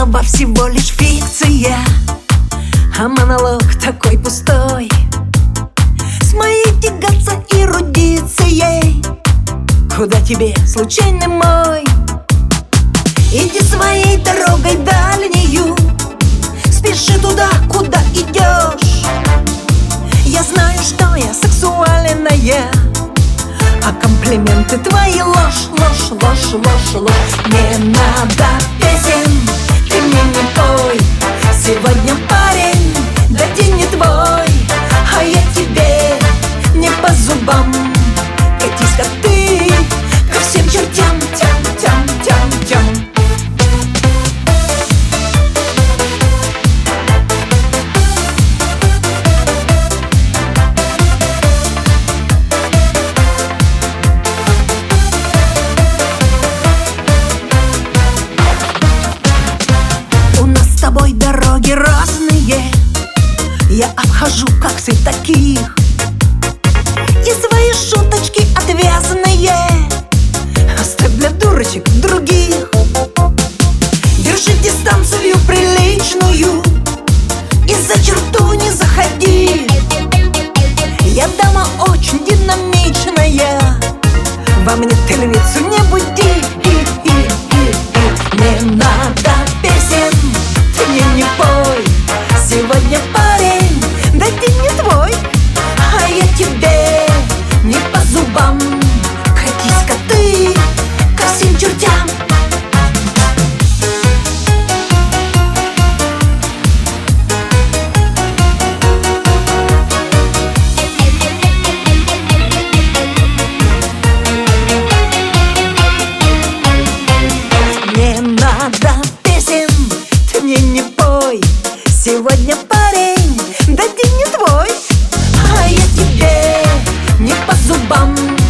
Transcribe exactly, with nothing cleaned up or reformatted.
слова всего лишь фикция, а монолог такой пустой. С моей тягаться эрудицией, куда тебе, случайный мой? Иди своей дорогой дальнюю, спеши туда, куда идешь. Я знаю, что я сексуальная, а комплименты твои ложь, ложь, ложь, ложь, ложь. Не надо песен, ты мне не пой. Сегодня парень, да день не твой, а я тебе не по зубам. Катись-ка ты ко всем чертям, тям, тям, тям, тям. С тобой дороги разные, я обхожу, как ты, таких. И свои шуточки отвязные оставь для дурочек других. Держи дистанцию приличную и за черту не заходи. Я дама очень динамичная, во мне ты львицу не буди. Не надо песен, ты мне не пой. Сегодня парень, да день не твой, а я тебе не по зубам. Катись-ка ты ко всем чертям. Не надо песен, ты мне не пой. Сегодня парень, да день не твой, а я тебе не по зубам.